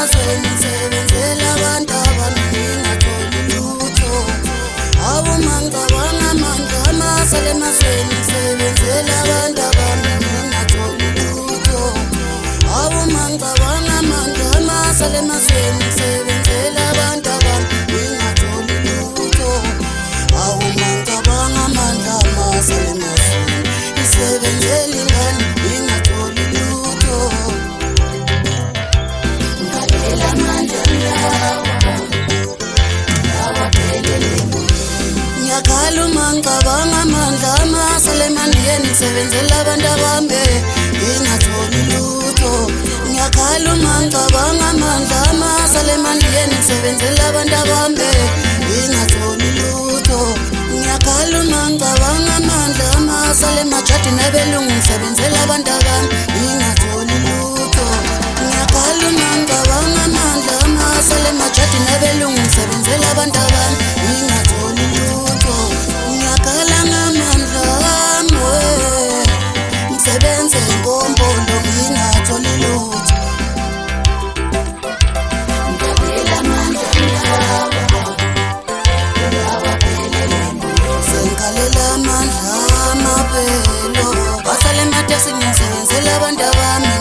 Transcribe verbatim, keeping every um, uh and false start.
emazweni ngisebenzela abantu abaningatholi lutho. Hawu mangicabanga amandla amasala emazweni ngisebenzela abantu abaningatholi lutho. Hawu mangicabanga amandla amasala emazweni ngisebenzela abantu abaningatholi lutho. Hawu mangicabanga amandla amasala emazweni ngisebenzela ingane ingatholi lutho. Ngalela amandla ngiyakhala uma ngicabanga amandla amasala emandleni ngisebenzela abantu abambe ingatholi lutho. Ngiyakhala uma ngicabanga amandla amasala emandleni ngisebenzela abantu abambe ingatholi lutho. Ngiyakhala uma ngicabanga amandla amasala emajadini abelungu ngisebenzela abantu abambe ingatholi lutho. Ngiyakhala uma ngicabanga amandla amasala emajadini abelungu ngisebenzela abantu abambe ingatholi lutho. Ngiyakhala ngamandla ami ngisebenze ngombondo ngingatholi lutho. Ngiyabela amandla sengikalela amandla amabelo basale ematekisini ngisebenzela abantu abami